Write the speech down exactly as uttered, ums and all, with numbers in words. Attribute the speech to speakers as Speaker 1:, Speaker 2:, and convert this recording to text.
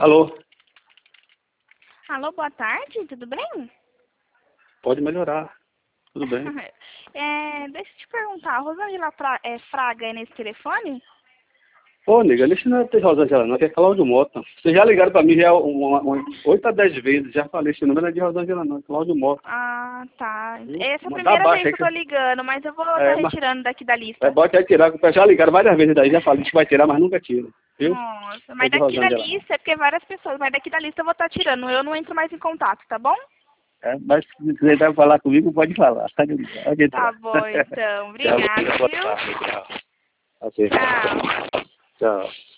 Speaker 1: Alô?
Speaker 2: Alô, boa tarde, tudo bem?
Speaker 1: Pode melhorar. Tudo bem.
Speaker 2: É, deixa eu te perguntar, a Rosângela Fra- é, Fraga é nesse telefone?
Speaker 1: Ô, nega, deixa não ter Rosângela não, que é Cláudio Mota. Vocês já ligaram pra mim já uma, uma, oito a dez vezes, já falei, esse número não é de Rosângela não, é Cláudio Mota.
Speaker 2: Ah, tá.
Speaker 1: Viu?
Speaker 2: Essa é a
Speaker 1: Mas dá
Speaker 2: primeira
Speaker 1: baixa
Speaker 2: vez
Speaker 1: aí
Speaker 2: que eu tô ligando, mas eu vou estar
Speaker 1: É, mas,
Speaker 2: retirando daqui da
Speaker 1: é,
Speaker 2: lista.
Speaker 1: pode tirar, que já ligaram várias vezes daí, já falei que vai tirar, mas nunca tira. Viu?
Speaker 2: Nossa,
Speaker 1: É
Speaker 2: mas
Speaker 1: de
Speaker 2: daqui da
Speaker 1: Rosângela não.
Speaker 2: lista é porque várias pessoas, mas daqui da lista eu vou estar tirando, eu não entro mais em contato, tá bom?
Speaker 1: É, mas se quiser dar falar comigo, pode falar. Pode
Speaker 2: Tá
Speaker 1: entrar.
Speaker 2: bom, então.
Speaker 1: Tchau,
Speaker 2: Obrigada,
Speaker 1: boa
Speaker 2: viu?
Speaker 1: tarde, tchau. Ok.
Speaker 2: Tchau.
Speaker 1: Tchau.